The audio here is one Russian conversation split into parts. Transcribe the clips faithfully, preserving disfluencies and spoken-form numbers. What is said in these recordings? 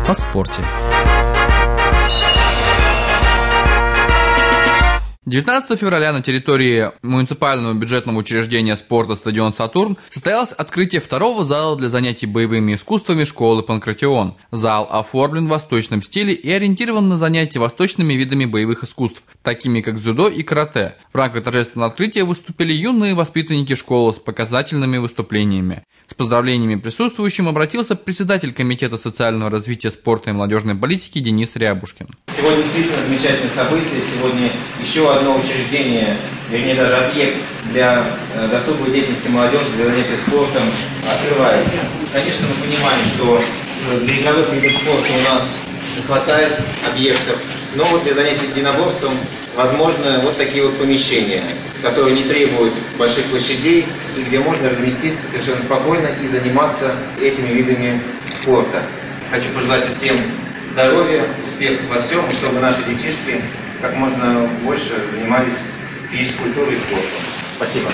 о спорте. девятнадцатого февраля на территории муниципального бюджетного учреждения спорта «Стадион Сатурн» состоялось открытие второго зала для занятий боевыми искусствами школы Панкратион. Зал оформлен в восточном стиле и ориентирован на занятия восточными видами боевых искусств, такими как дзюдо и карате. В рамках торжественного открытия выступили юные воспитанники школы с показательными выступлениями. С поздравлениями присутствующим обратился председатель Комитета социального развития спорта и молодежной политики Денис Рябушкин. Сегодня действительно замечательное событие. Сегодня еще одно учреждение, вернее даже объект для досуговой деятельности молодежи, для занятия спортом открывается. Конечно, мы понимаем, что для игровых видов спорта у нас не хватает объектов, но вот для занятий единоборством возможно вот такие вот помещения, которые не требуют больших площадей и где можно разместиться совершенно спокойно и заниматься этими видами спорта. Хочу пожелать всем здоровья, успехов во всем, чтобы наши детишки как можно больше занимались физической культурой и спортом. Спасибо.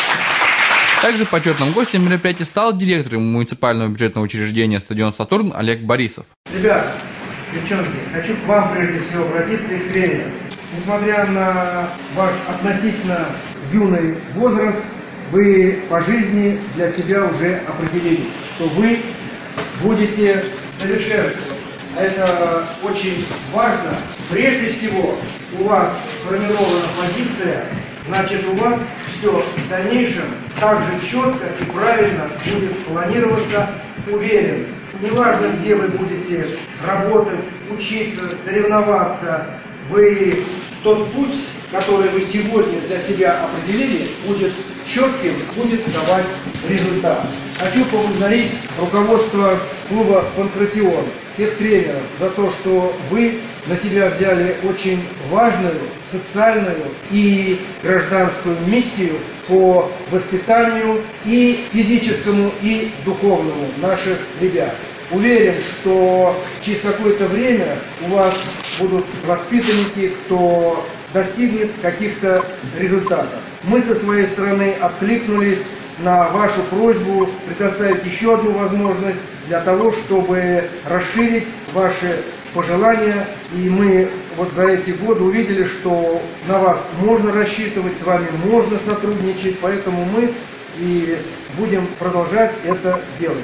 Также почетным гостем мероприятия стал директор муниципального бюджетного учреждения «Стадион Сатурн» Олег Борисов. Ребята, девчонки, хочу к вам прежде всего обратиться и к тренеру. Несмотря на ваш относительно юный возраст, вы по жизни для себя уже определились, что вы будете совершенствоваться. Это очень важно. Прежде всего, у вас сформирована позиция, значит, у вас все в дальнейшем так же четко и правильно будет планироваться. Уверен, неважно, где вы будете работать, учиться, соревноваться, вы тот путь, который вы сегодня для себя определили, будет четким, будет давать результат. Хочу поблагодарить руководство клуба «Панкратион», всех тренеров за то, что вы на себя взяли очень важную социальную и гражданскую миссию по воспитанию и физическому, и духовному наших ребят. Уверен, что через какое-то время у вас будут воспитанники, кто достигнет каких-то результатов. Мы со своей стороны откликнулись на вашу просьбу предоставить еще одну возможность для того, чтобы расширить ваши пожелания. И мы вот за эти годы увидели, что на вас можно рассчитывать, с вами можно сотрудничать, поэтому мы и будем продолжать это делать.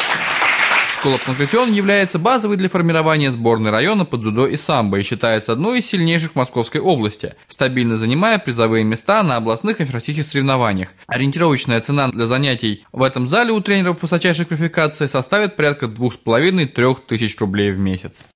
Школа Панкратион является базовой для формирования сборной района по дзюдо и самбо и считается одной из сильнейших в Московской области, стабильно занимая призовые места на областных и всероссийских соревнованиях. Ориентировочная цена для занятий в этом зале у тренеров высочайшей квалификации составит порядка двух с половиной — трёх тысяч рублей в месяц.